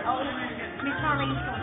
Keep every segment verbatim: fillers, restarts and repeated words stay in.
Miss Marlene's going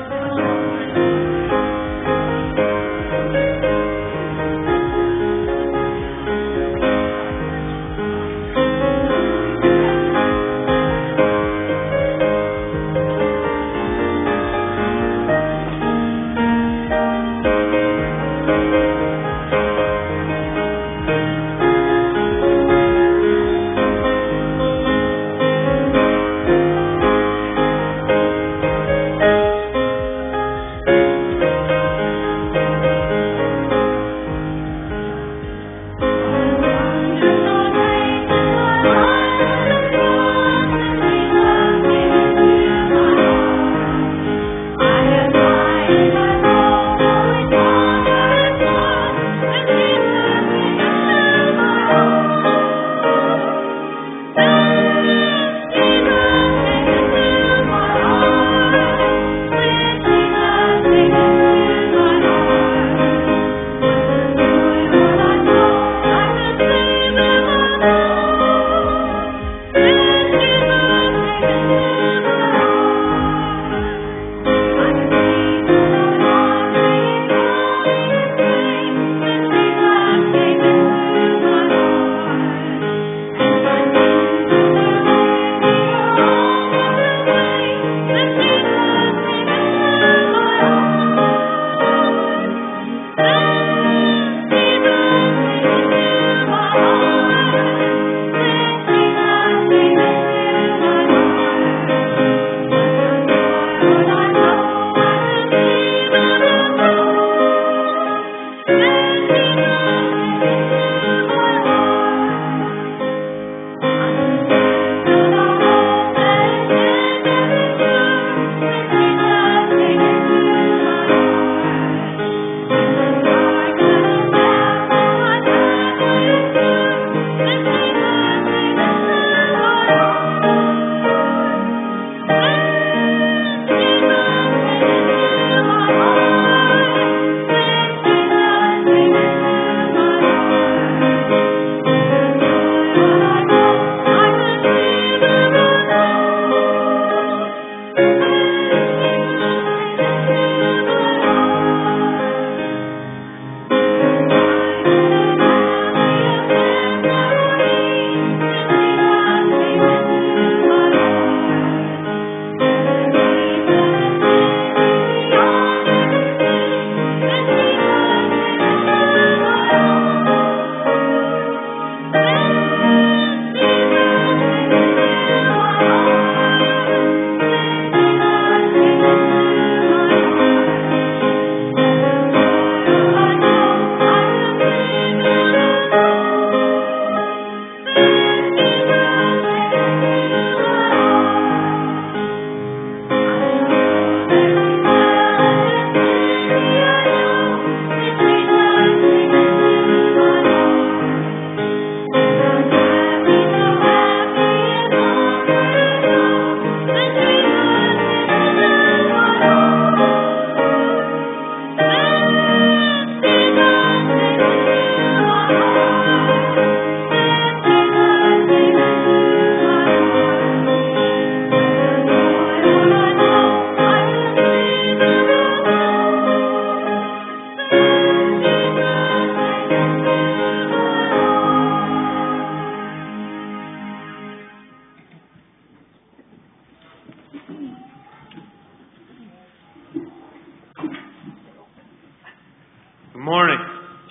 morning.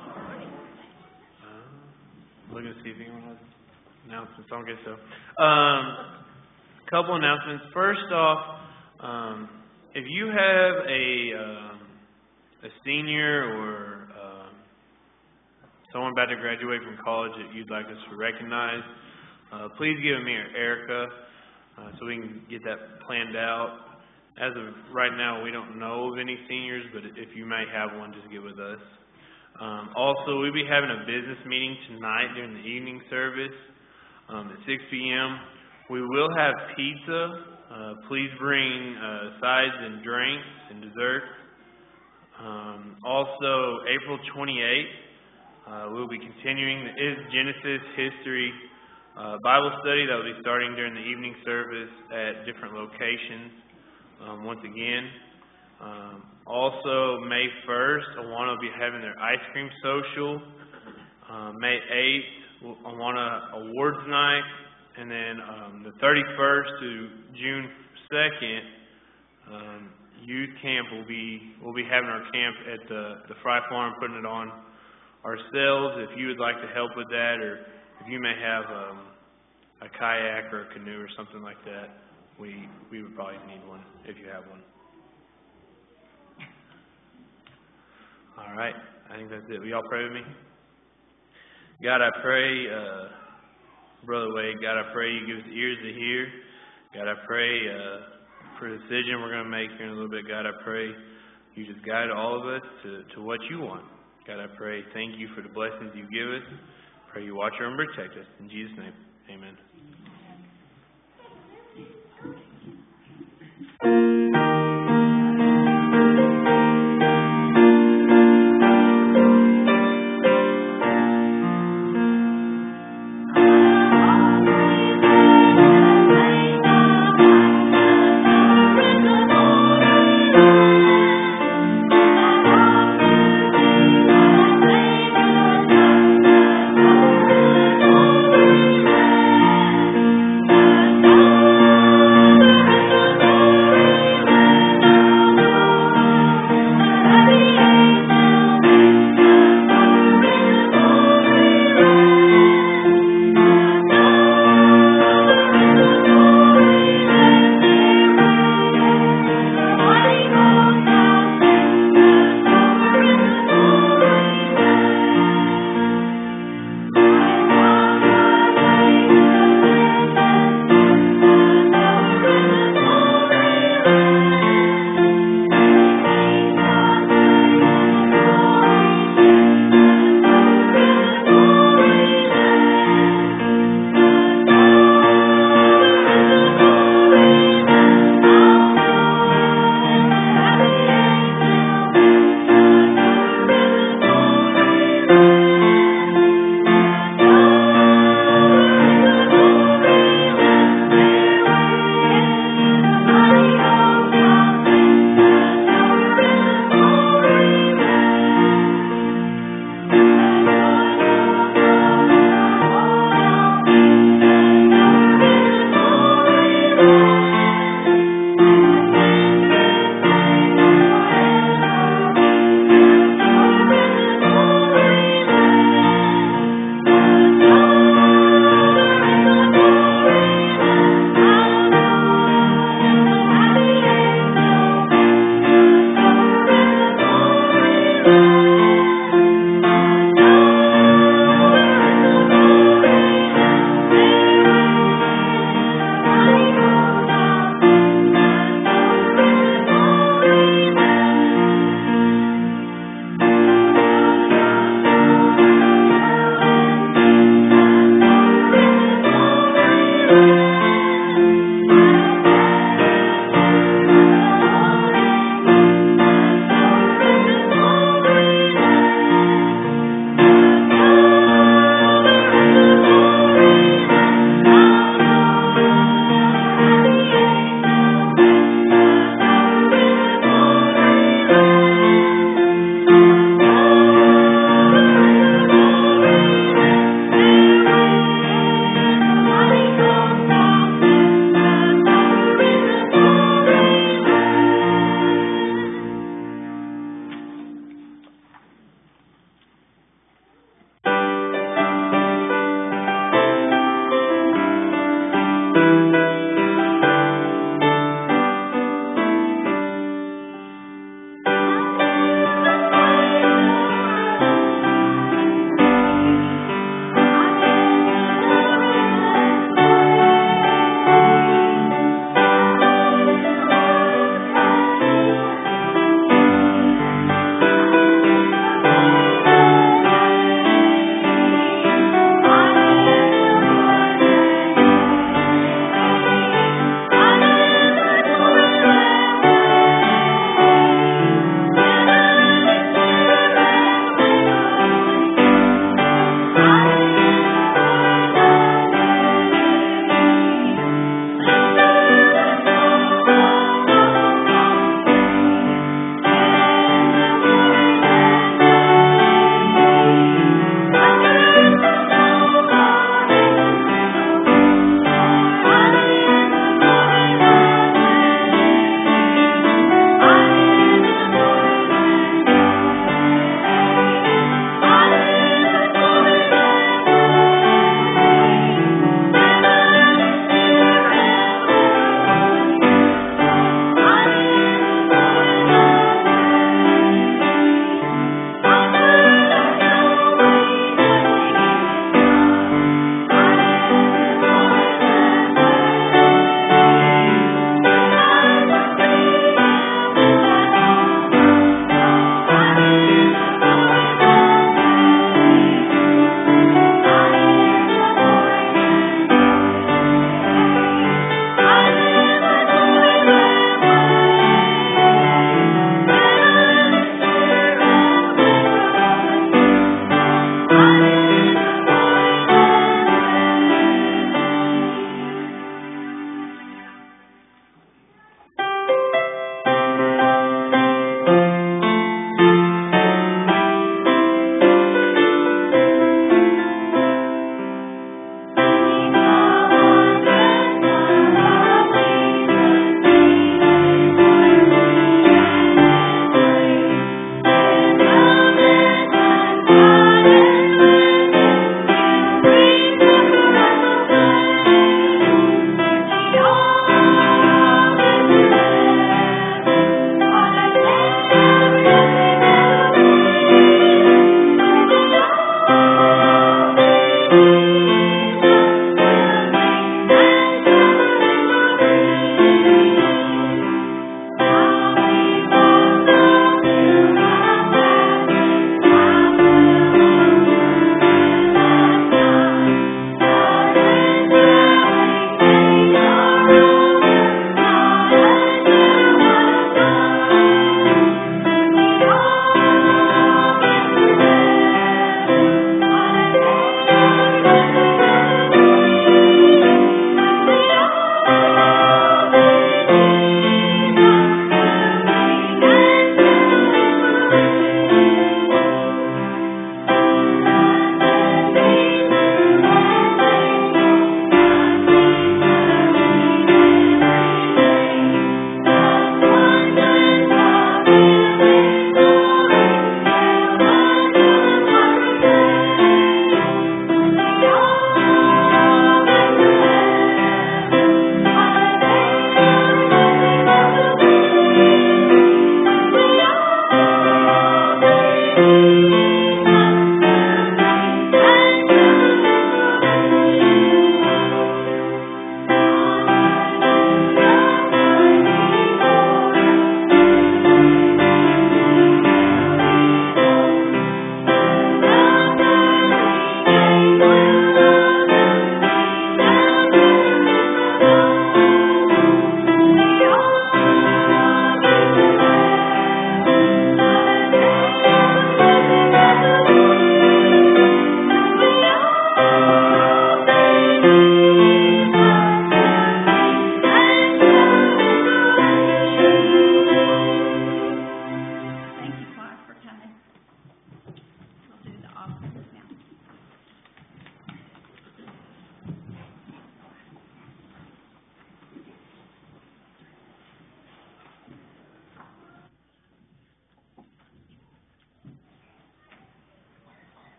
Uh, looking to see if anyone has announcements. I don't guess so. Um, a couple announcements. First off, um, if you have a um, a senior or um, someone about to graduate from college that you'd like us to recognize, uh, please give me or Erica uh, so we can get that planned out. As of right now, we don't know of any seniors, but if you may have one, just get with us. Um, also, we'll be having a business meeting tonight during the evening service um, at six p m We will have pizza. Uh, please bring uh, sides and drinks and dessert. Um, also, April twenty-eighth, uh, we'll be continuing the Is Genesis History uh, Bible study that will be starting during the evening service at different locations. Um, once again, um, also May first, Awana will be having their ice cream social. Uh, May eighth, Awana Awards Night, and then um, the thirty-first to June second, um, youth camp will be we'll be having our camp at the the Fry Farm, putting it on ourselves. If you would like to help with that, or if you may have um, a kayak or a canoe or something like that, we we would probably need one if you have one. All right, I think that's it. Will y'all pray with me? God, I pray, uh, Brother Wade, God, I pray you give us ears to hear. God, I pray uh, for the decision we're going to make here in a little bit. God, I pray you just guide all of us to, to what you want. God, I pray, thank you for the blessings you give us. Pray you watch over and protect us. In Jesus' name, amen.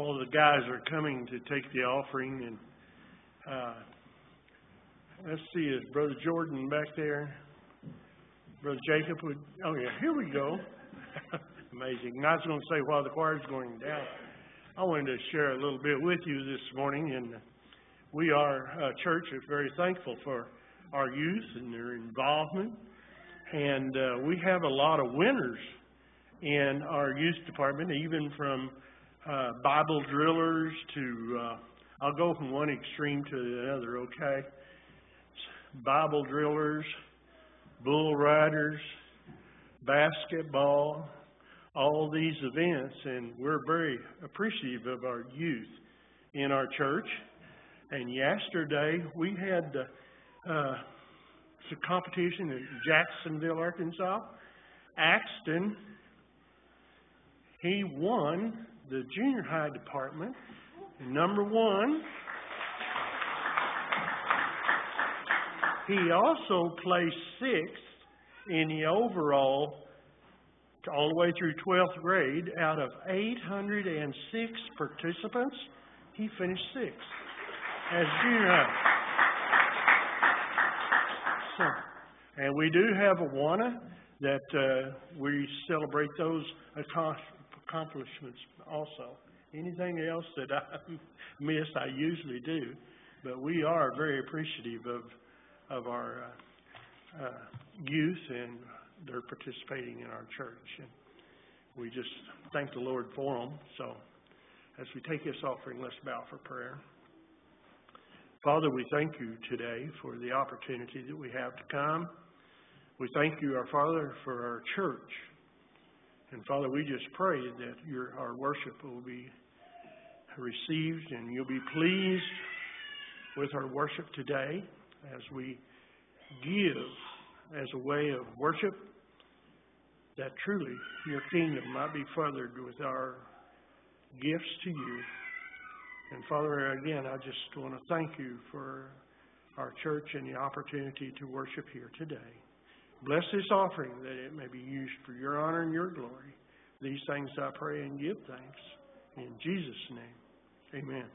All the guys are coming to take the offering, and uh, let's see, is Brother Jordan back there? Brother Jacob would, oh yeah, here we go. Amazing. And I was going to say while the choir's going down, I wanted to share a little bit with you this morning, and we are a church that's very thankful for our youth and their involvement, and uh, we have a lot of winners in our youth department, even from uh, Bible drillers to, uh, I'll go from one extreme to the other, okay? Bible drillers, bull riders, basketball, all these events, and we're very appreciative of our youth in our church. And yesterday we had uh, some competition in Jacksonville, Arkansas. Axton, he won the junior high department, number one. He also placed sixth in the overall all the way through twelfth grade. Out of eight hundred six participants, he finished sixth as junior high. So, and we do have Awana that uh, we celebrate those accomplishments also. Anything else that I miss, I usually do, but we are very appreciative of of our uh, uh, youth, and they're participating in our church, and we just thank the Lord for them. So as we take this offering, let's bow for prayer. Father, we thank you today for the opportunity that we have to come. We thank you, our Father, for our church. And Father, we just pray that your our worship will be received and you'll be pleased with our worship today as we give as a way of worship, that truly your kingdom might be furthered with our gifts to you. And Father, again, I just want to thank you for our church and the opportunity to worship here today. Bless this offering that it may be used for your honor and your glory. These things I pray and give thanks. In Jesus' name, amen.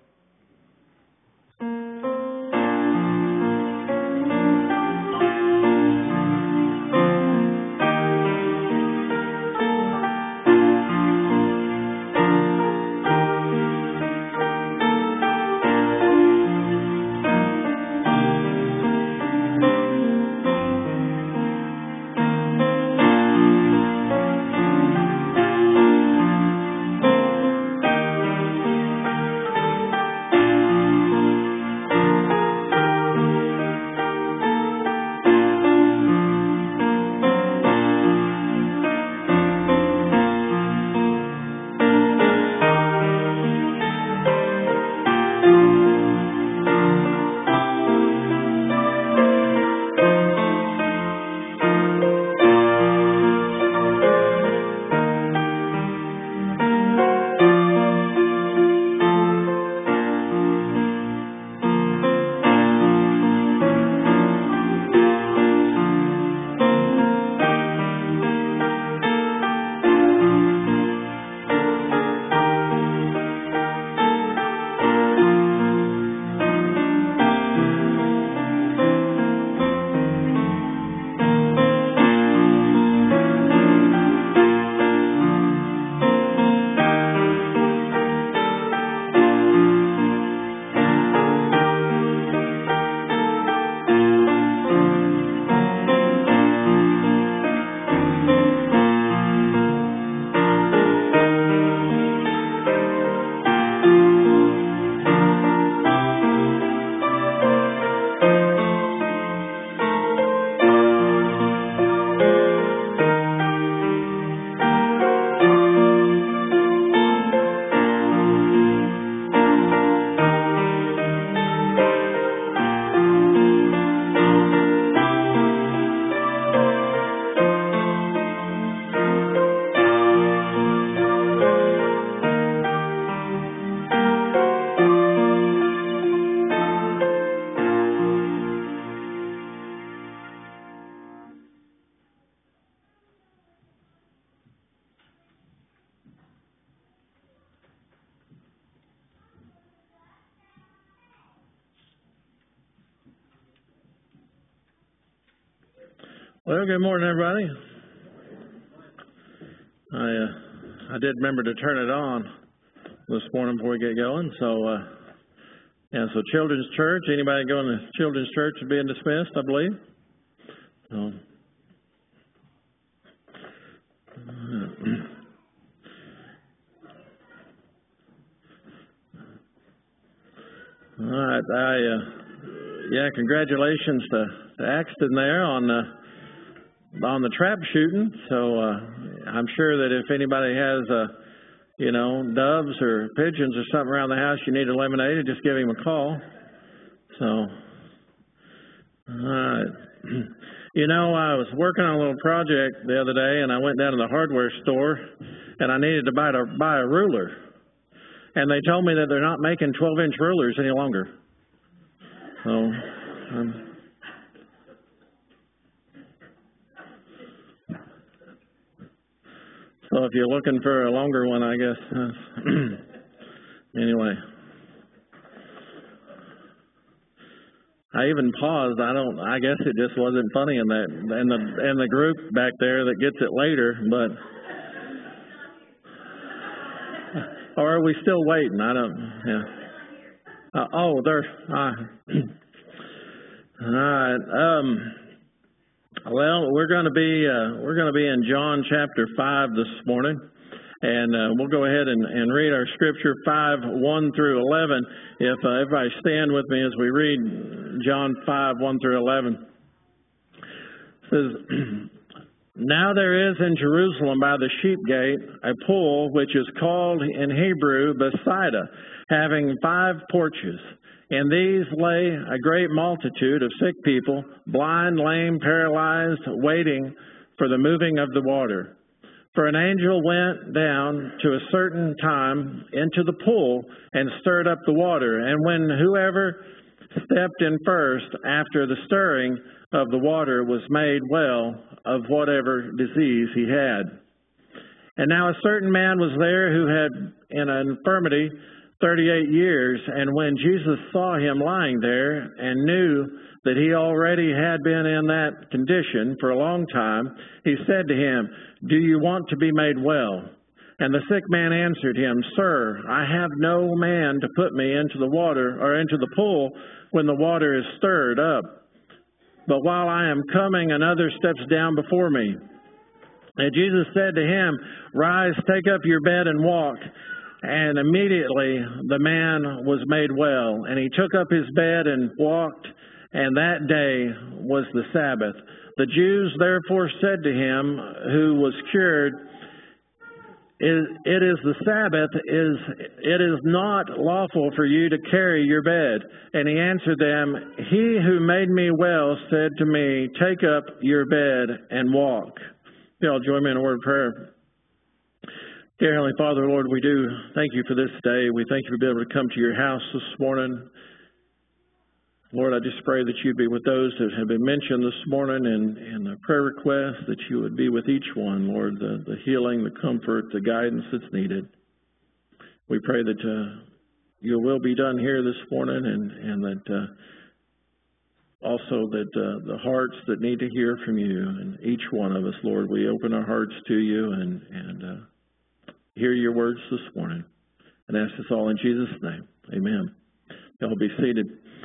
Well, good morning, everybody. I uh, I did remember to turn it on this morning before we get going. So, uh, yeah, so Children's Church. Anybody going to Children's Church is being dismissed, I believe. So, all right. I uh, yeah, congratulations to, to Axton there on uh, on the trap shooting. So uh, I'm sure that if anybody has uh, you know doves or pigeons or something around the house you need eliminated, just give him a call. So, all right. You know, I was working on a little project the other day, and I went down to the hardware store, and I needed to buy a, buy a ruler. And they told me that they're not making twelve-inch rulers any longer. So, um, so if you're looking for a longer one, I guess. Uh, anyway. I even paused. I don't. I guess it just wasn't funny in that in the in the group back there that gets it later. But or are we still waiting? I don't. Yeah. Uh, oh, there. Uh, all right. Um. Well, we're going to be uh, we're going to be in John chapter five this morning. And uh, we'll go ahead and, and read our scripture, five, one through eleven. If uh, everybody stand with me as we read John five, one through eleven. It says, Now there is in Jerusalem by the sheep gate a pool which is called in Hebrew Bethsaida, having five porches. In these lay a great multitude of sick people, blind, lame, paralyzed, waiting for the moving of the water. For an angel went down to a certain time into the pool and stirred up the water. And when whoever stepped in first after the stirring of the water was made well of whatever disease he had. And now a certain man was there who had in an infirmity thirty-eight years. And when Jesus saw him lying there and knew that he already had been in that condition for a long time, he said to him, Do you want to be made well? And the sick man answered him, Sir, I have no man to put me into the water or into the pool when the water is stirred up. But while I am coming, another steps down before me. And Jesus said to him, Rise, take up your bed and walk. And immediately the man was made well, and he took up his bed and walked. And that day was the Sabbath. The Jews therefore said to him who was cured, It is the Sabbath, is it is not lawful for you to carry your bed. And he answered them, He who made me well said to me, Take up your bed and walk. Y'all join me in a word of prayer. Dear Heavenly Father, Lord, we do thank you for this day. We thank you for being able to come to your house this morning. Lord, I just pray that you'd be with those that have been mentioned this morning and, and the prayer requests, that you would be with each one, Lord, the, the healing, the comfort, the guidance that's needed. We pray that uh, your will be done here this morning, and, and that uh, also that uh, the hearts that need to hear from you, and each one of us, Lord, we open our hearts to you and, and uh, hear your words this morning. And ask this all in Jesus' name. Amen. Y'all be seated.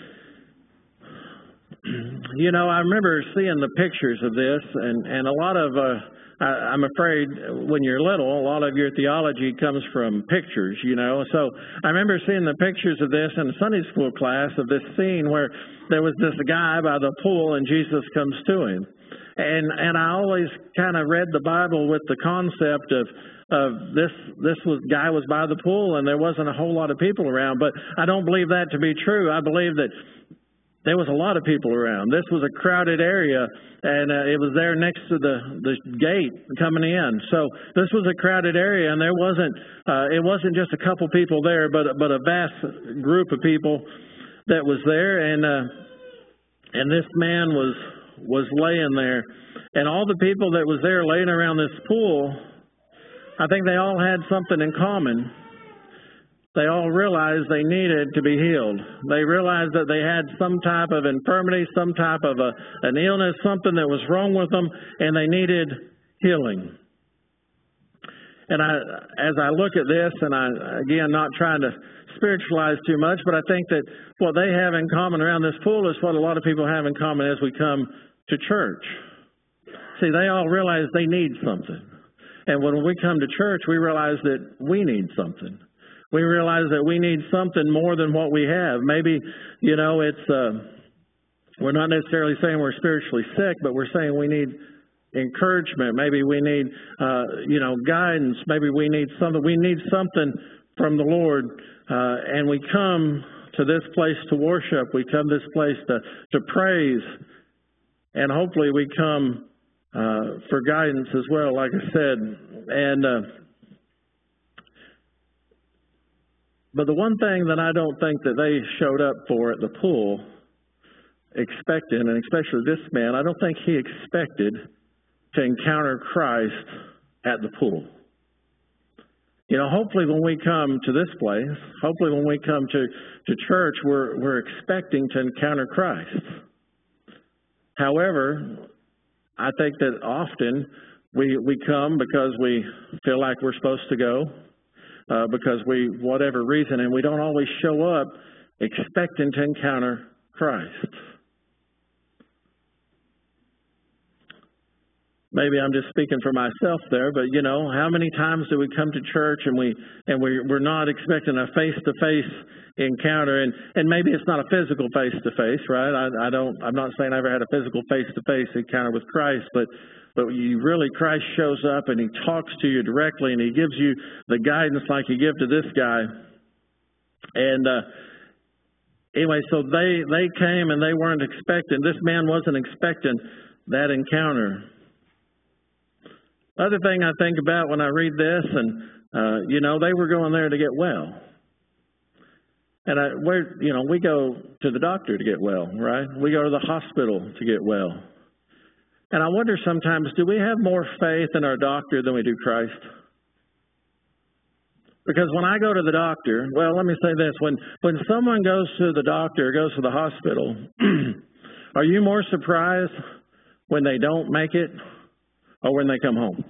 You know, I remember seeing the pictures of this, and, and a lot of, uh, I, I'm afraid when you're little, a lot of your theology comes from pictures, you know. So I remember seeing the pictures of this in a Sunday school class of this scene where there was this guy by the pool and Jesus comes to him. And and I always kind of read the Bible with the concept of of this this was guy was by the pool and there wasn't a whole lot of people around. But I don't believe that to be true. I believe that there was a lot of people around. This was a crowded area, and uh, it was there next to the, the gate coming in. So this was a crowded area, and there wasn't uh, it wasn't just a couple people there, but but a vast group of people that was there, and uh, and this man was was laying there, and all the people that was there laying around this pool, I think they all had something in common. they all realized they needed to be healed. They realized that they had some type of infirmity, some type of a, an illness, something that was wrong with them, and they needed healing. And I, as I look at this, and I, again, not trying to spiritualize too much, but I think that what they have in common around this pool is what a lot of people have in common as we come to church. See, they all realize they need something. And when we come to church, we realize that we need something. We realize that we need something more than what we have. Maybe, you know, it's, uh, we're not necessarily saying we're spiritually sick, but we're saying we need encouragement. Maybe we need, uh, you know, guidance. Maybe we need something. We need something from the Lord. Uh, and we come to this place to worship. We come to this place to, to praise. And hopefully we come uh, for guidance as well, like I said. And, uh, but the one thing that I don't think that they showed up for at the pool, expecting, and especially this man, I don't think he expected to encounter Christ at the pool. You know, hopefully when we come to this place, hopefully when we come to, to church, we're, we're expecting to encounter Christ. However, I think that often we, we come because we feel like we're supposed to go, uh, because we, whatever reason, and we don't always show up expecting to encounter Christ. Maybe I'm just speaking for myself there, but you know, how many times do we come to church and we and we we're not expecting a face-to-face encounter, and and maybe it's not a physical face-to-face, right? I, I don't. I'm not saying I ever had a physical face-to-face encounter with Christ, but but you really, Christ shows up and He talks to you directly, and He gives you the guidance like He gave to this guy. And uh, anyway, so they they came and they weren't expecting. This man wasn't expecting that encounter. Other thing I think about when I read this, and uh, you know, they were going there to get well, and I, we're, you know, we go to the doctor to get well, right? We go to the hospital to get well, and I wonder sometimes, do we have more faith in our doctor than we do Christ? Because when I go to the doctor, well, let me say this: when when someone goes to the doctor, or goes to the hospital, are you more surprised when they don't make it, or when they come home?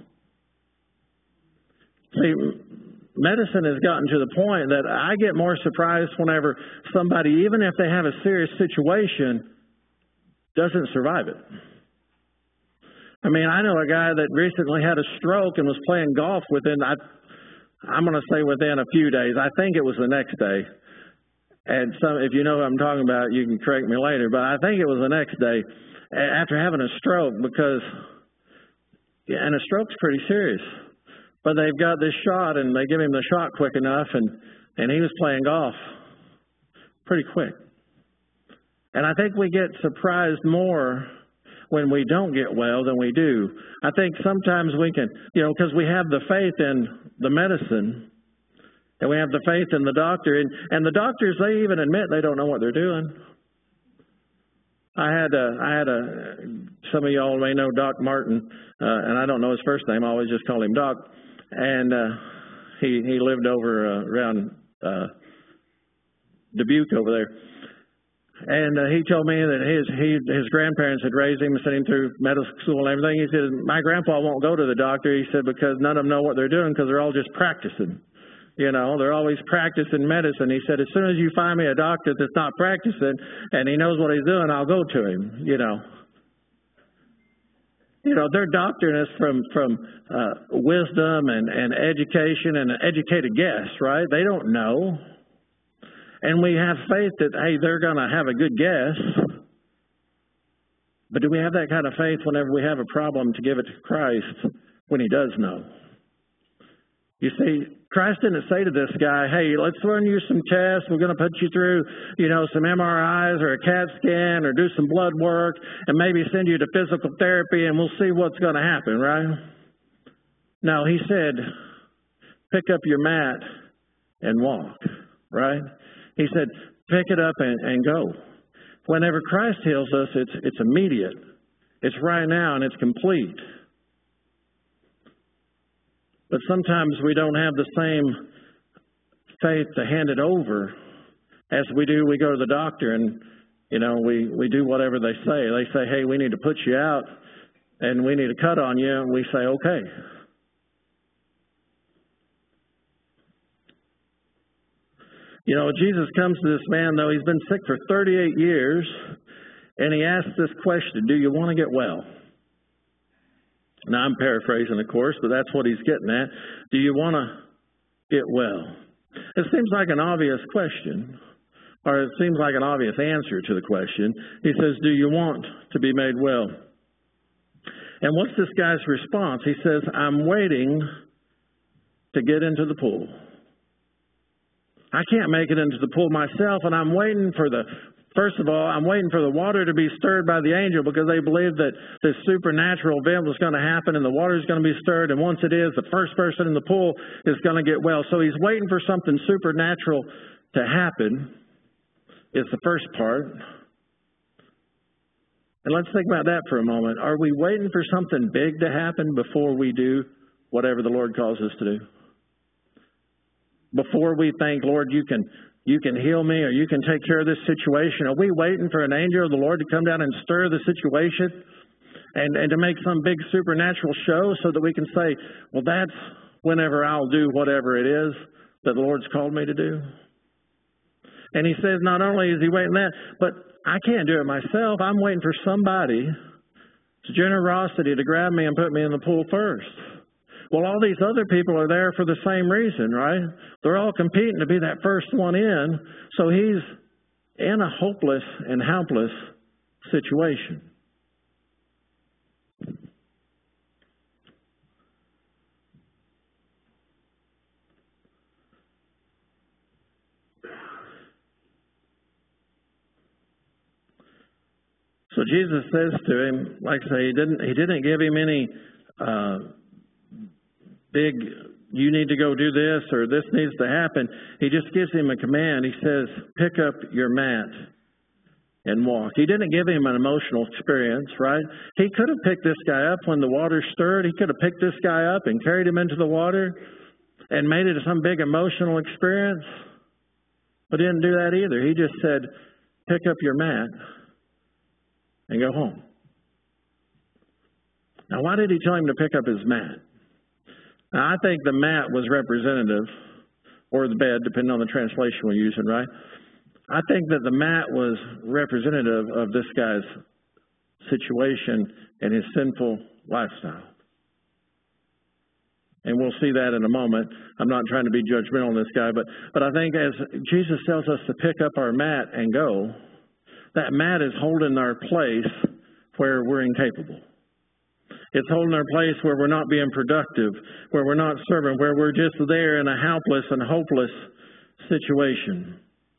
See, medicine has gotten to the point that I get more surprised whenever somebody, even if they have a serious situation, doesn't survive it. I mean, I know a guy that recently had a stroke and was playing golf within, I, I'm going to say within a few days. I think it was the next day. And some, if you know what I'm talking about, you can correct me later, but I think it was the next day after having a stroke, because yeah, and a stroke's pretty serious. But they've got this shot, and they give him the shot quick enough, and, and he was playing golf pretty quick. And I think we get surprised more when we don't get well than we do. I think sometimes we can, you know, because we have the faith in the medicine, and we have the faith in the doctor. And, and the doctors, they even admit they don't know what they're doing. I had a, I had a, some of y'all may know Doc Martin, uh, and I don't know his first name. I always just call him Doc. And uh, he he lived over uh, around uh, Dubuque over there. And uh, he told me that his he his grandparents had raised him and sent him through medical school and everything. He said, my grandpa won't go to the doctor. He said, because none of them know what they're doing, because they're all just practicing. You know, they're always practicing medicine. He said, as soon as you find me a doctor that's not practicing and he knows what he's doing, I'll go to him, you know. You know, their doctrine is from, from uh, wisdom and, and education and an educated guess, right? They don't know. And we have faith that, hey, they're going to have a good guess. But do we have that kind of faith whenever we have a problem to give it to Christ when He does know? You see, Christ didn't say to this guy, hey, let's run you some tests. We're going to put you through, you know, some M R Is or a CAT scan or do some blood work and maybe send you to physical therapy and we'll see what's going to happen, right? No, He said, pick up your mat and walk, right? He said, pick it up and, and go. Whenever Christ heals us, it's it's immediate. It's right now and it's complete. But sometimes we don't have the same faith to hand it over, as we do, we go to the doctor and, you know, we, we do whatever they say. They say, hey, we need to put you out and we need to cut on you, and we say, okay. You know, Jesus comes to this man, though, he's been sick for thirty-eight years, and he asks this question, do you want to get well? Now, I'm paraphrasing, of course, but that's what he's getting at. Do you want to get well? It seems like an obvious question, or it seems like an obvious answer to the question. He says, do you want to be made well? And what's this guy's response? He says, I'm waiting to get into the pool. I can't make it into the pool myself, and I'm waiting for the, first of all, I'm waiting for the water to be stirred by the angel, because they believed that this supernatural event was going to happen and the water is going to be stirred, and once it is, the first person in the pool is going to get well. So he's waiting for something supernatural to happen, is the first part. And let's think about that for a moment. Are we waiting for something big to happen before we do whatever the Lord calls us to do? Before we think, Lord, you can you can heal me, or you can take care of this situation, are we waiting for an angel of the Lord to come down and stir the situation and, and to make some big supernatural show so that we can say, well, that's whenever I'll do whatever it is that the Lord's called me to do? And he says not only is he waiting that, but I can't do it myself. I'm waiting for somebody's generosity to grab me and put me in the pool first. Well, all these other people are there for the same reason, right? They're all competing to be that first one in. So he's in a hopeless and helpless situation. So Jesus says to him, like I say, he didn't, he didn't give him any uh, big, you need to go do this or this needs to happen. He just gives him a command. He says, pick up your mat and walk. He didn't give him an emotional experience, right? He could have picked this guy up when the water stirred. He could have picked this guy up and carried him into the water and made it some big emotional experience. But he didn't do that either. He just said, pick up your mat and go home. Now, why did he tell him to pick up his mat? Now, I think the mat was representative, or the bed, depending on the translation we're using, right? I think that the mat was representative of this guy's situation and his sinful lifestyle. And we'll see that in a moment. I'm not trying to be judgmental on this guy, but, but I think as Jesus tells us to pick up our mat and go, that mat is holding our place where we're incapable. It's holding our place where we're not being productive, where we're not serving, where we're just there in a helpless and hopeless situation.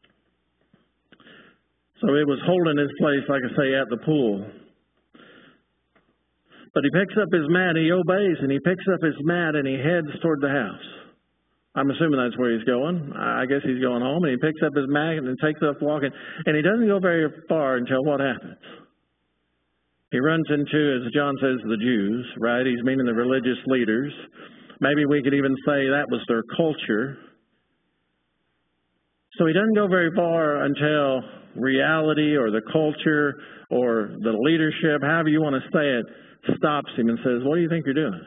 So it was holding his place, like I say, at the pool. But he picks up his mat, he obeys, and he picks up his mat and he heads toward the house. I'm assuming that's where he's going. I guess he's going home, and he picks up his mat and takes up walking. And he doesn't go very far until what happens? He runs into, as John says, the Jews, right? He's meaning the religious leaders. Maybe we could even say that was their culture. So he doesn't go very far until reality or the culture or the leadership, however you want to say it, stops him and says, what do you think you're doing?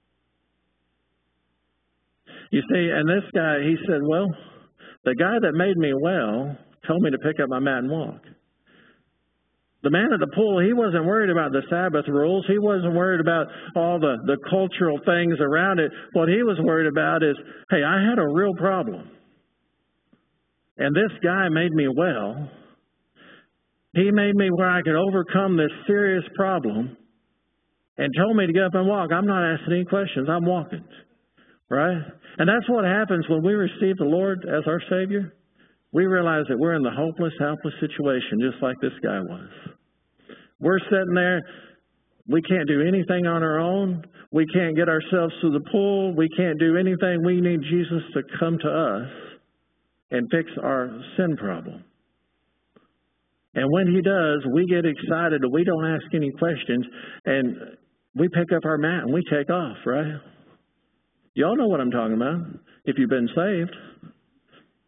You see, and this guy, he said, well, the guy that made me well told me to pick up my mat and walk. The man at the pool, he wasn't worried about the Sabbath rules. He wasn't worried about all the, the cultural things around it. What he was worried about is, hey, I had a real problem. And this guy made me well. He made me where I could overcome this serious problem and told me to get up and walk. I'm not asking any questions. I'm walking. Right? And that's what happens when we receive the Lord as our Savior. We realize that we're in the hopeless, helpless situation, just like this guy was. We're sitting there. We can't do anything on our own. We can't get ourselves to the pool. We can't do anything. We need Jesus to come to us and fix our sin problem. And when He does, we get excited and we don't ask any questions. And we pick up our mat and we take off, right? Y'all know what I'm talking about if you've been saved.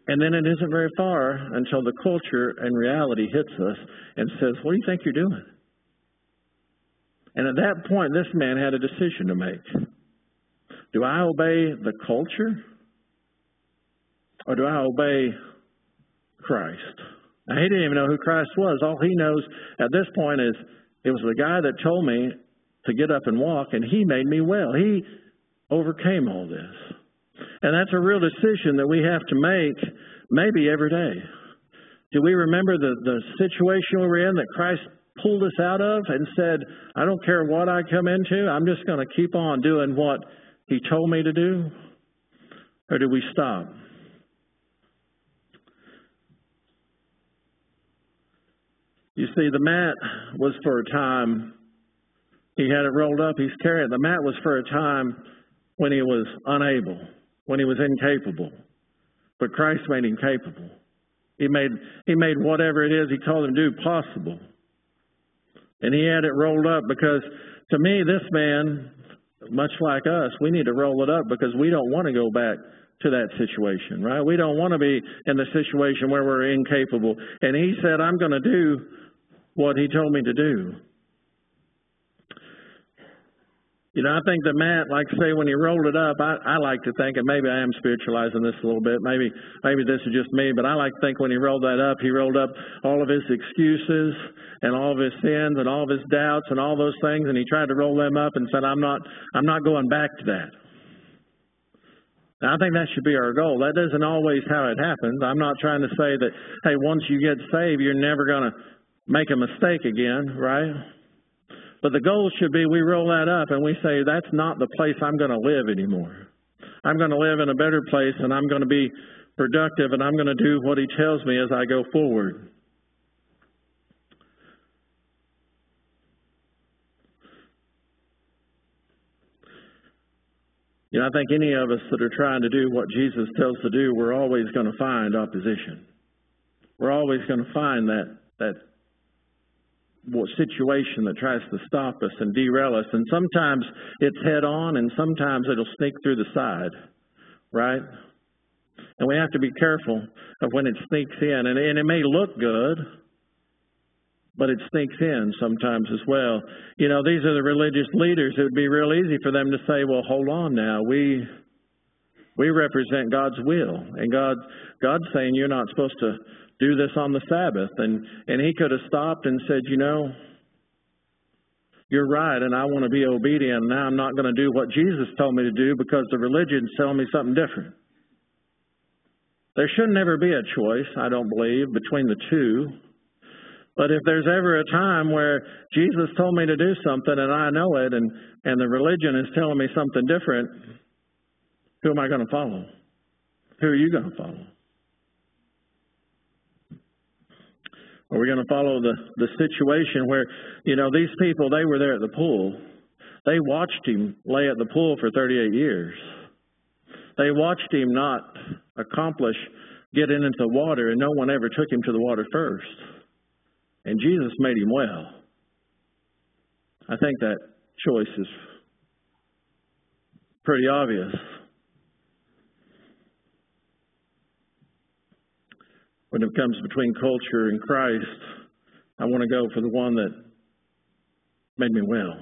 And then it isn't very far until the culture and reality hits us and says, what do you think you're doing? And at that point, this man had a decision to make. Do I obey the culture? Or do I obey Christ? Now, he didn't even know who Christ was. All he knows at this point is, it was the guy that told me to get up and walk, and he made me well. He overcame all this. And that's a real decision that we have to make maybe every day. Do we remember the, the situation we were in that Christ pulled us out of and said, I don't care what I come into, I'm just going to keep on doing what He told me to do? Or do we stop? You see, the mat was for a time. He had it rolled up. He's carrying it. The mat was for a time when he was unable, when he was incapable. But Christ made him capable. He made, he made whatever it is He told him to do possible. And he had it rolled up because, to me, this man, much like us, we need to roll it up because we don't want to go back to that situation, right? We don't want to be in the situation where we're incapable. And he said, I'm going to do what He told me to do. You know, I think the mat, like I say, when he rolled it up, I, I like to think, and maybe I am spiritualizing this a little bit, maybe maybe this is just me, but I like to think when he rolled that up, he rolled up all of his excuses and all of his sins and all of his doubts and all those things, and he tried to roll them up and said, I'm not, I'm not going back to that. Now, I think that should be our goal. That isn't always how it happens. I'm not trying to say that, hey, once you get saved, you're never going to make a mistake again, right? But the goal should be we roll that up and we say, that's not the place I'm going to live anymore. I'm going to live in a better place, and I'm going to be productive, and I'm going to do what He tells me as I go forward. You know, I think any of us that are trying to do what Jesus tells to do, we're always going to find opposition. We're always going to find that that what situation that tries to stop us and derail us. And sometimes it's head on, and sometimes it'll sneak through the side, right? And we have to be careful of when it sneaks in. And, and it may look good, but it sneaks in sometimes as well. You know, these are the religious leaders. It would be real easy for them to say, well, hold on now. We we represent God's will. And God God's saying you're not supposed to do this on the Sabbath. And, and He could have stopped and said, you know, you're right, and I want to be obedient. Now I'm not going to do what Jesus told me to do because the religion's telling me something different. There should never be a choice, I don't believe, between the two. But if there's ever a time where Jesus told me to do something and I know it, and, and the religion is telling me something different, who am I going to follow? Who are you going to follow? Are we going to follow the, the situation where, you know, these people, they were there at the pool. They watched Him lay at the pool for thirty-eight years. They watched Him not accomplish getting into the water, and no one ever took Him to the water first. And Jesus made him well. I think that choice is pretty obvious. When it comes between culture and Christ, I want to go for the one that made me well.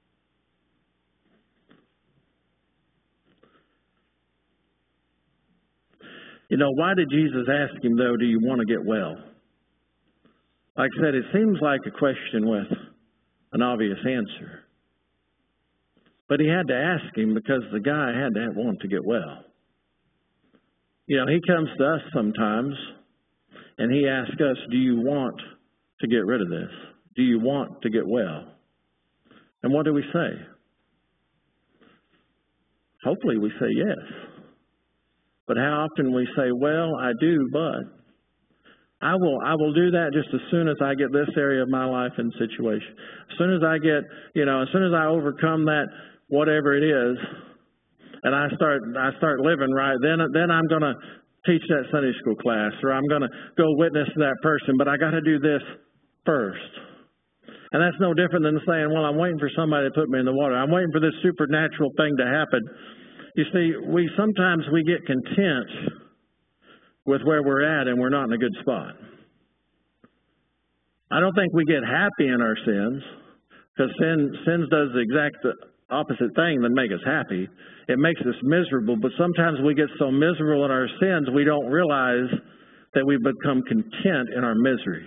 You know, why did Jesus ask him, though, do you want to get well? Like I said, it seems like a question with an obvious answer. But he had to ask him because the guy had to want to get well. You know, he comes to us sometimes and he asks us, do you want to get rid of this? Do you want to get well? And what do we say? Hopefully we say yes. But how often we say, well, I do, but I will I will do that just as soon as I get this area of my life in situation. As soon as I get, you know, as soon as I overcome that, whatever it is, and I start I start living right, then then I'm going to teach that Sunday school class, or I'm going to go witness to that person, but I got to do this first. And that's no different than saying, well, I'm waiting for somebody to put me in the water. I'm waiting for this supernatural thing to happen. You see, we sometimes we get content with where we're at and we're not in a good spot. I don't think we get happy in our sins, because sin sins does the exact opposite thing than make us happy. It makes us miserable, but sometimes we get so miserable in our sins we don't realize that we become content in our misery.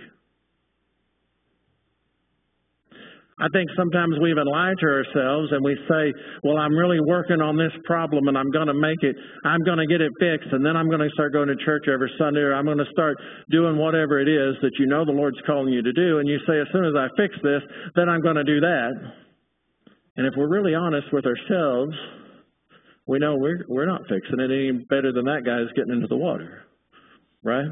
I think sometimes we even lie to ourselves and we say, well, I'm really working on this problem and I'm going to make it, I'm going to get it fixed, and then I'm going to start going to church every Sunday, or I'm going to start doing whatever it is that you know the Lord's calling you to do. And you say, as soon as I fix this, then I'm going to do that. And if we're really honest with ourselves, we know we're, we're not fixing it any better than that guy who's getting into the water. Right?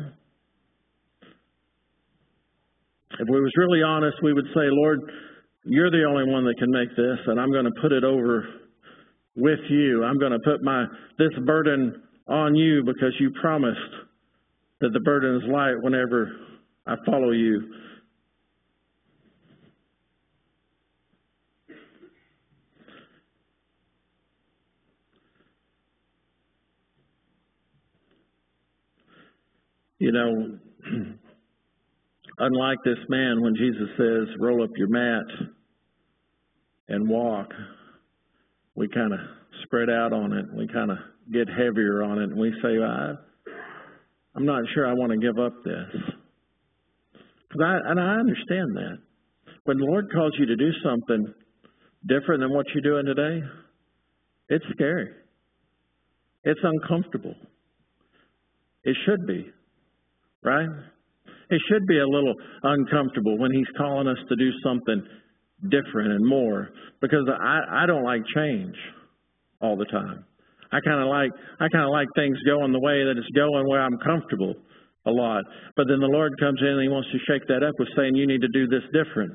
If we was really honest, we would say, Lord, you're the only one that can make this, and I'm going to put it over with you. I'm going to put my this burden on you, because you promised that the burden is light whenever I follow you. You know, unlike this man, when Jesus says, roll up your mat and walk, we kind of spread out on it. We kind of get heavier on it. And we say, I, I'm not sure I want to give up this. Cause I, and I understand that. When the Lord calls you to do something different than what you're doing today, it's scary. It's uncomfortable. It should be, right? It should be a little uncomfortable when He's calling us to do something different and more, because I, I don't like change all the time. I kind of like I kind of like things going the way that it's going, where I'm comfortable a lot. But then the Lord comes in and He wants to shake that up with saying, you need to do this different.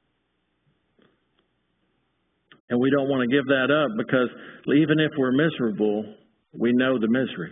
And we don't want to give that up, because even if we're miserable, we know the misery.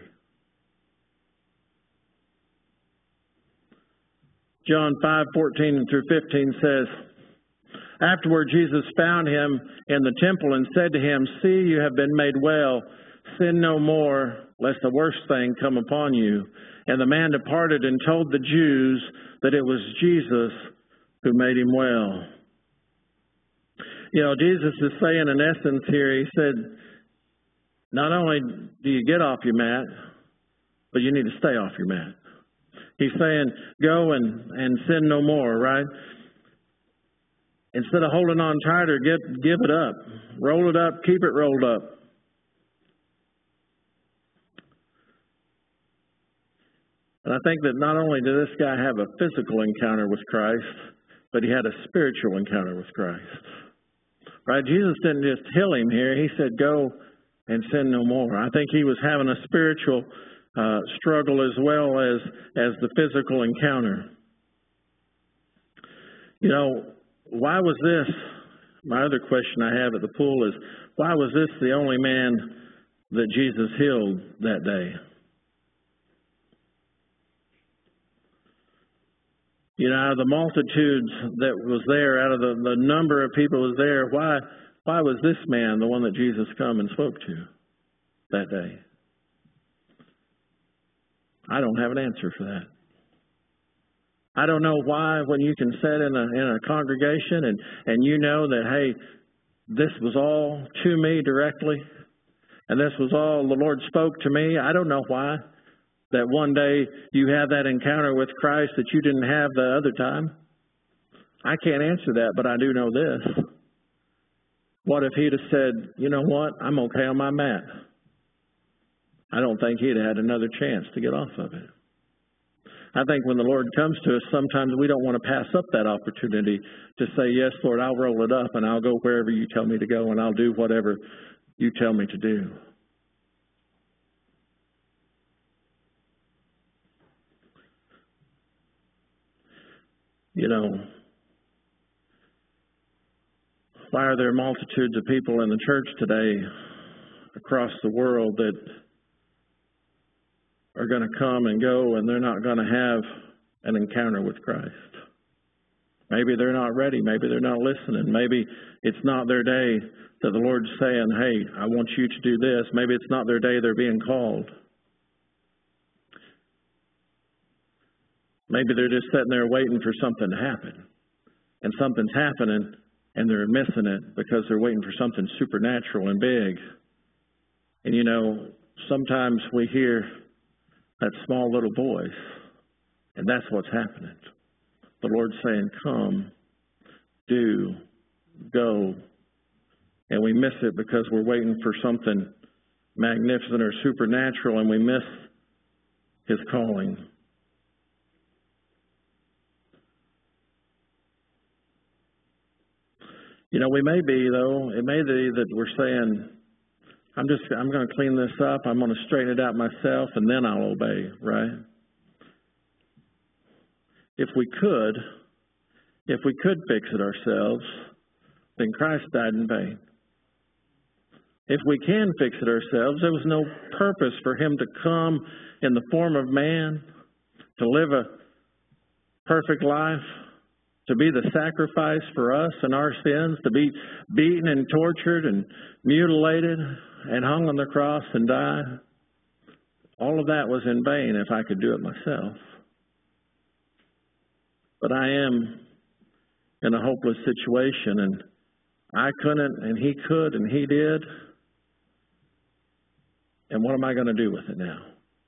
John five fourteen through fifteen says, afterward Jesus found him in the temple and said to him, see, you have been made well. Sin no more, lest the worst thing come upon you. And the man departed and told the Jews that it was Jesus who made him well. You know, Jesus is saying in essence here, He said, not only do you get off your mat, but you need to stay off your mat. He's saying, go and, and sin no more, right? Instead of holding on tighter, give, give it up. Roll it up, keep it rolled up. And I think that not only did this guy have a physical encounter with Christ, but he had a spiritual encounter with Christ. Right? Jesus didn't just heal him here. He said, go and sin no more. I think he was having a spiritual uh, struggle as well as, as the physical encounter. You know, why was this, my other question I have at the pool is, why was this the only man that Jesus healed that day? You know, out of the multitudes that was there, out of the, the number of people was there, why why was this man the one that Jesus come and spoke to that day? I don't have an answer for that. I don't know why, when you can sit in a in a congregation and, and you know that, hey, this was all to me directly, and this was all the Lord spoke to me. I don't know why that one day you have that encounter with Christ that you didn't have the other time. I can't answer that, but I do know this. What if he'd have said, you know what, I'm okay on my mat? I don't think he'd have had another chance to get off of it. I think when the Lord comes to us, sometimes we don't want to pass up that opportunity to say, yes, Lord, I'll roll it up and I'll go wherever you tell me to go and I'll do whatever you tell me to do. You know, why are there multitudes of people in the church today across the world that are going to come and go and they're not going to have an encounter with Christ? Maybe they're not ready. Maybe they're not listening. Maybe it's not their day that the Lord's saying, hey, I want you to do this. Maybe it's not their day they're being called. Maybe they're just sitting there waiting for something to happen. And something's happening, and they're missing it because they're waiting for something supernatural and big. And you know, sometimes we hear that small little voice, and that's what's happening. The Lord's saying, come, do, go. And we miss it because we're waiting for something magnificent or supernatural, and we miss His calling. You know, we may be, though, it may be that we're saying, I'm just, I'm going to clean this up, I'm going to straighten it out myself, and then I'll obey, right? If we could, if we could fix it ourselves, then Christ died in vain. If we can fix it ourselves, there was no purpose for Him to come in the form of man, to live a perfect life, to be the sacrifice for us and our sins, to be beaten and tortured and mutilated and hung on the cross and die. All of that was in vain if I could do it myself. But I am in a hopeless situation, and I couldn't, and He could, and He did. And what am I going to do with it now?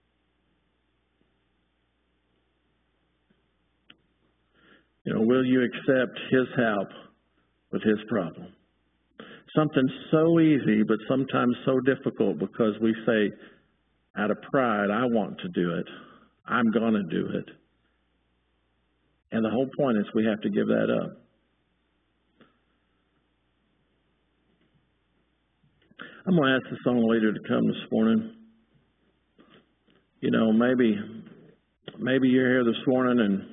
You know, will you accept His help with His problem? Something so easy, but sometimes so difficult because we say, out of pride, I want to do it. I'm going to do it. And the whole point is we have to give that up. I'm going to ask the song leader to come this morning. You know, maybe, maybe you're here this morning and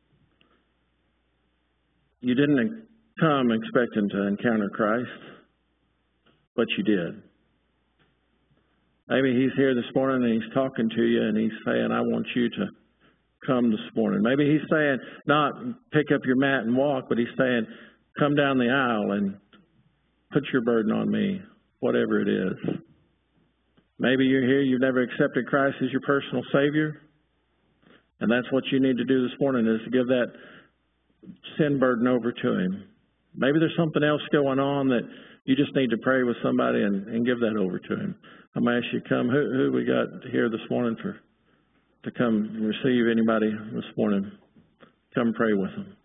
you didn't come expecting to encounter Christ, but you did. Maybe He's here this morning and He's talking to you and He's saying, I want you to come this morning. Maybe He's saying, not pick up your mat and walk, but He's saying, come down the aisle and put your burden on me, whatever it is. Maybe you're here, you've never accepted Christ as your personal Savior, and that's what you need to do this morning, is to give that sin burden over to Him. Maybe there's something else going on that you just need to pray with somebody and, and give that over to Him. I'm going to ask you to come. Who, who we got here this morning for to come receive anybody this morning? Come pray with them.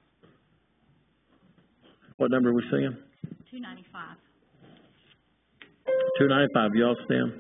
What number are we singing? two ninety-five. two ninety-five. Y'all stand.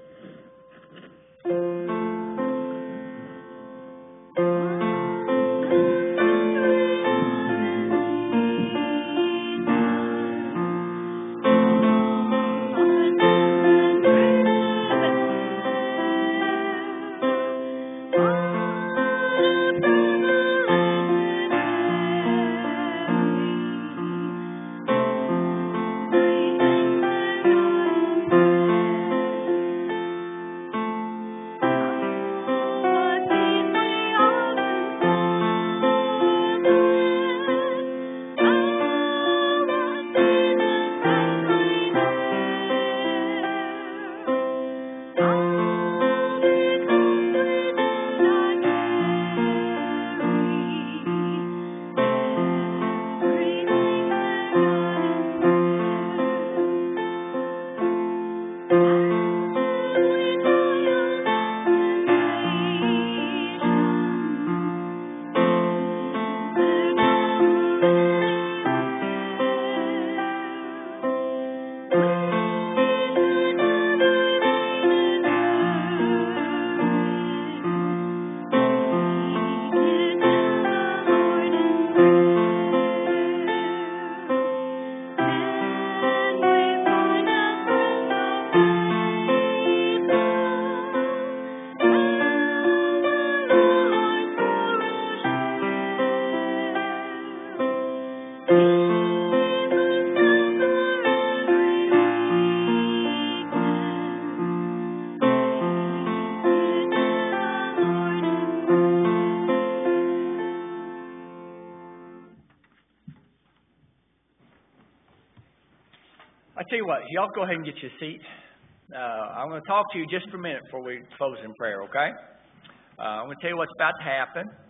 I tell you what, y'all go ahead and get your seat. Uh, I'm going to talk to you just for a minute before we close in prayer, okay? Uh, I'm going to tell you what's about to happen.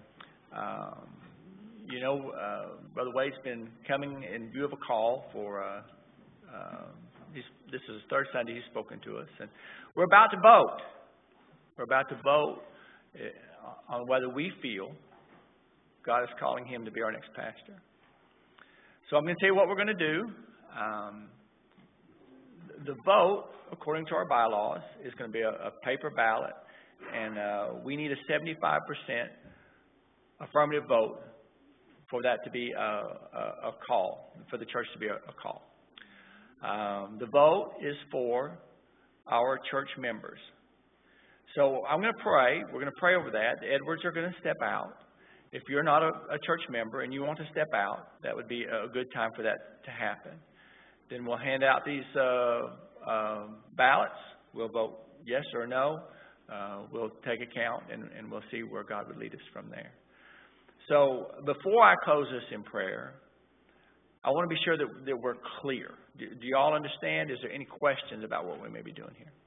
Um, you know, uh, Brother Wade's been coming in view of a call for, uh, uh, he's, this is the third Sunday he's spoken to us. And we're about to vote. We're about to vote on whether we feel God is calling him to be our next pastor. So I'm going to tell you what we're going to do. Um, the vote, according to our bylaws, is going to be a, a paper ballot. And uh, we need a seventy-five percent affirmative vote for that to be a, a, a call, for the church to be a, a call. Um, the vote is for our church members. So I'm going to pray. We're going to pray over that. The Edwards are going to step out. If you're not a, a church member and you want to step out, that would be a good time for that to happen. Then we'll hand out these uh, uh, ballots. We'll vote yes or no. Uh, we'll take account and, and we'll see where God would lead us from there. So before I close this in prayer, I want to be sure that, that we're clear. Do, do you all understand? Is there any questions about what we may be doing here?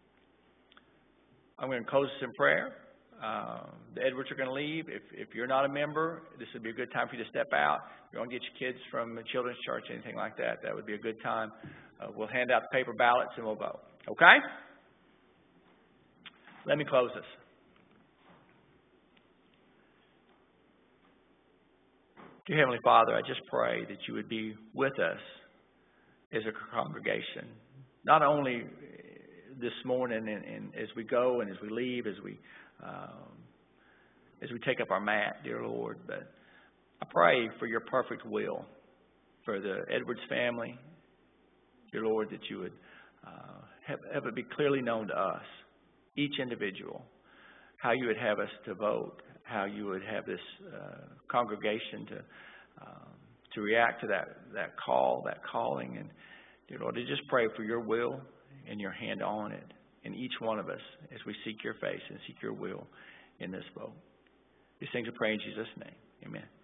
I'm going to close this in prayer. Um, the Edwards are going to leave. If, if you're not a member, this would be a good time for you to step out. If you want to get your kids from the children's church, anything like that, that would be a good time. Uh, we'll hand out the paper ballots and we'll vote. Okay? Let me close this. Dear Heavenly Father, I just pray that you would be with us as a congregation, not only this morning and, and as we go and as we leave, as we um, as we take up our mat, dear Lord, but I pray for your perfect will for the Edwards family, dear Lord, that you would uh, have, have it be clearly known to us, each individual, how you would have us to vote, how you would have this uh, congregation to um, to react to that, that call, that calling. And, dear Lord, I just pray for your will and your hand on it in each one of us as we seek your face and seek your will in this vote. These things I pray in Jesus' name. Amen.